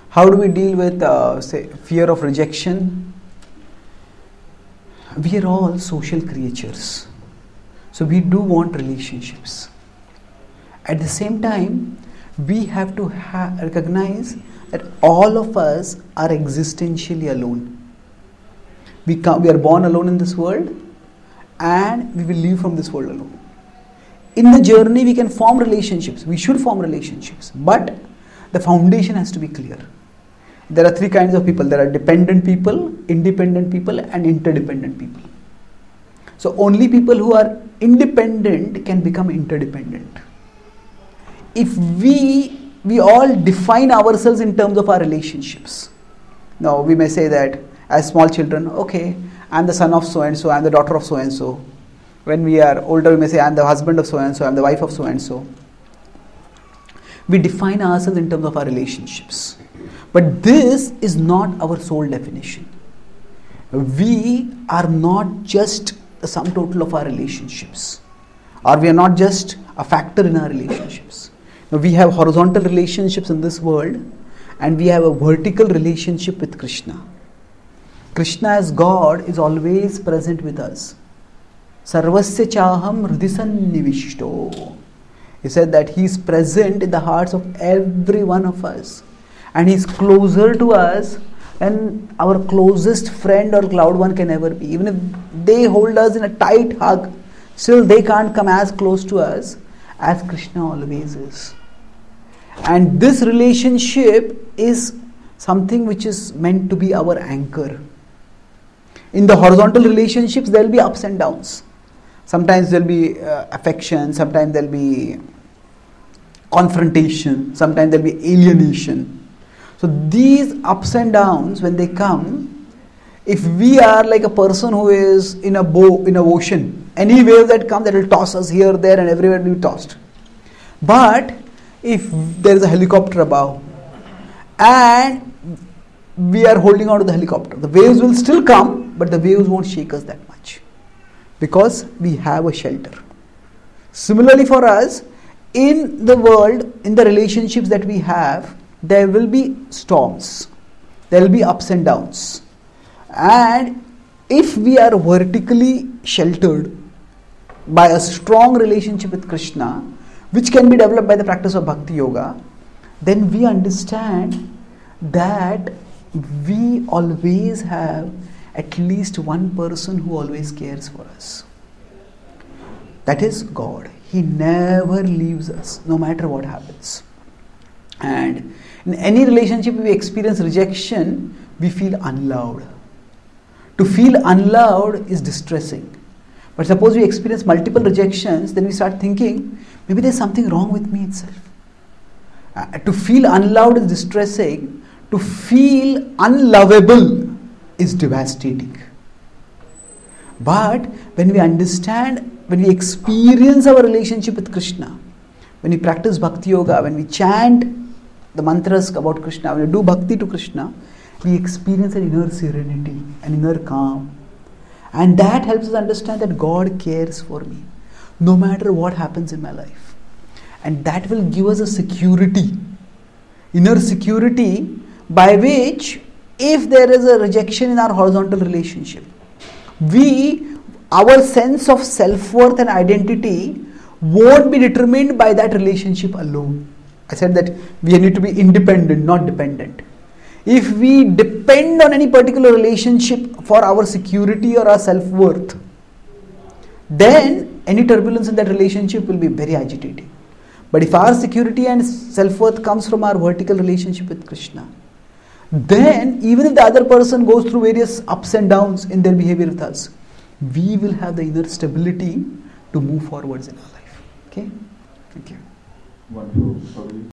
How do we deal with, say, fear of rejection? We are all social creatures. So we do want relationships. At the same time, we have to recognize that all of us are existentially alone. We are born alone in this world, and we will leave from this world alone. In the journey, we can form relationships. We should form relationships. But the foundation has to be clear. There are three kinds of people. There are dependent people, independent people, and interdependent people. So only people who are independent can become interdependent. If we all define ourselves in terms of our relationships. Now we may say that as small children, okay, I'm the son of so and so, I'm the daughter of so and so. When we are older, we may say I'm the husband of so and so, I'm the wife of so and so. We define ourselves in terms of our relationships. But this is not our sole definition. We are not just the sum total of our relationships, or we are not just a factor in our relationships. Now, we have horizontal relationships in this world, and we have a vertical relationship with Krishna. Krishna as God is always present with us. Sarvasya chaham hridisannivishto. He said that He is present in the hearts of every one of us, and He is closer to us than our closest friend or loved one can ever be. Even if they hold us in a tight hug, still they can't come as close to us as Krishna always is. And this relationship is something which is meant to be our anchor. In the horizontal relationships, there will be ups and downs. Sometimes there will be affection, sometimes there will be confrontation, sometimes there will be alienation. So these ups and downs, when they come, if we are like a person who is in a ocean, any wave that comes, that will toss us here, there, and everywhere will be tossed. But if there is a helicopter above and we are holding on to the helicopter, the waves will still come, but the waves won't shake us that much because we have a shelter. Similarly for us, in the world, in the relationships that we have, there will be storms, there will be ups and downs. And if we are vertically sheltered by a strong relationship with Krishna, which can be developed by the practice of Bhakti Yoga, then we understand that we always have at least one person who always cares for us. That is God. He never leaves us, no matter what happens. And in any relationship, we experience rejection, we feel unloved. To feel unloved is distressing. But suppose we experience multiple rejections, then we start thinking, maybe there's something wrong with me itself. To feel unloved is distressing. To feel unlovable is devastating. But when we understand, when we experience our relationship with Krishna, when we practice Bhakti Yoga, when we chant the mantras about Krishna, when we do bhakti to Krishna, we experience an inner serenity, an inner calm. And that helps us understand that God cares for me, no matter what happens in my life. And that will give us a security, inner security, by which if there is a rejection in our horizontal relationship, our sense of self-worth and identity won't be determined by that relationship alone. I said that we need to be independent, not dependent. If we depend on any particular relationship for our security or our self-worth, then any turbulence in that relationship will be very agitating. But if our security and self-worth comes from our vertical relationship with Krishna, then even if the other person goes through various ups and downs in their behavior with us, we will have the inner stability to move forwards in our life. Okay? Thank you. Wonderful.